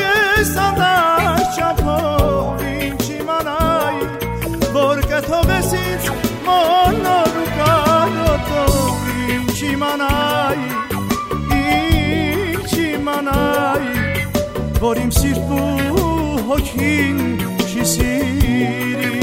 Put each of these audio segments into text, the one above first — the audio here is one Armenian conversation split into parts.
Որիմ սիրտ ու հոգին չի սիրի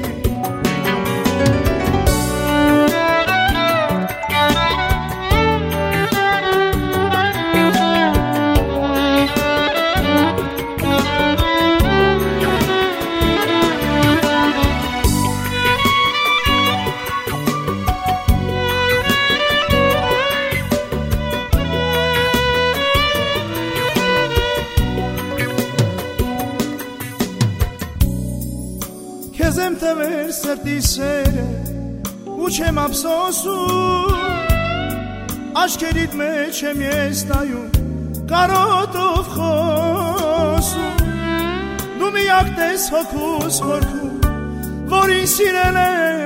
Քեզ եմ տվել սրտի սերը ու չեմ ափսոսում Աչքերիդ մեջ եմ ես նայում կարոտով խոսում Դու միակ տես հոգուս խորքում որին սիրել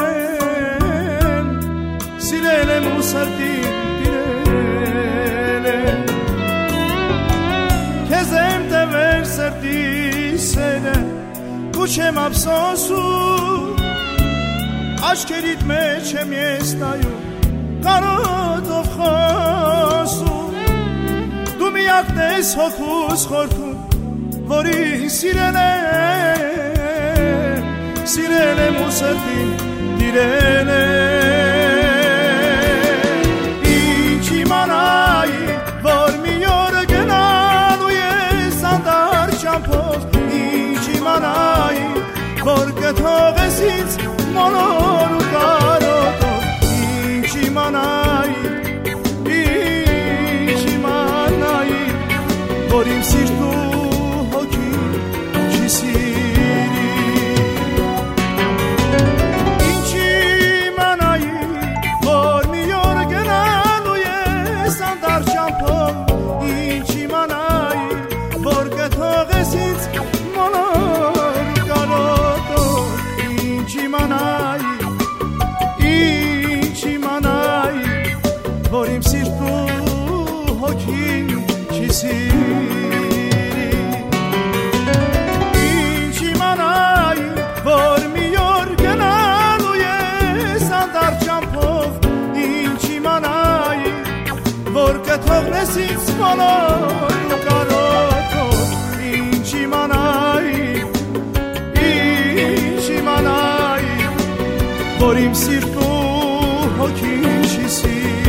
եմ ու սրտին տիրել եմ Քեզ եմ տվել սրտի սերը ու չեմ ափսոսում Աչքերիդ մեջ եմ ես նայում կարոտով խոսում Դու միակ տես հոգուս խորքում որին սիրել եմ ու սրտին տիրել եմ Ինչ իմանայի որ մի օր գնալու ես անդար ճամփով Ինչ իմանայի որ կթողես ինձ մոլոր ու կարոտով Ինչ իմանայի որ իմ սիրտ ու հոգին չի սիրի Ինչ իմանայի որ մի օր գնալու ես անդար ճամփով Ինչ իմանայի որ կթողես ինձ մոլոր ու կարոտով Ինչ իմանայի որ իմ սիրտ ու հոգին չի սիրի Ինչ իմանայի որ մի օր գնալու ես անդար ճամփով Ինչ իմանայի որ կթողնես ինձ մոլոր ու կարոտով Ինչ իմանայի որ իմ սիրտ ու հոգին չի սիրի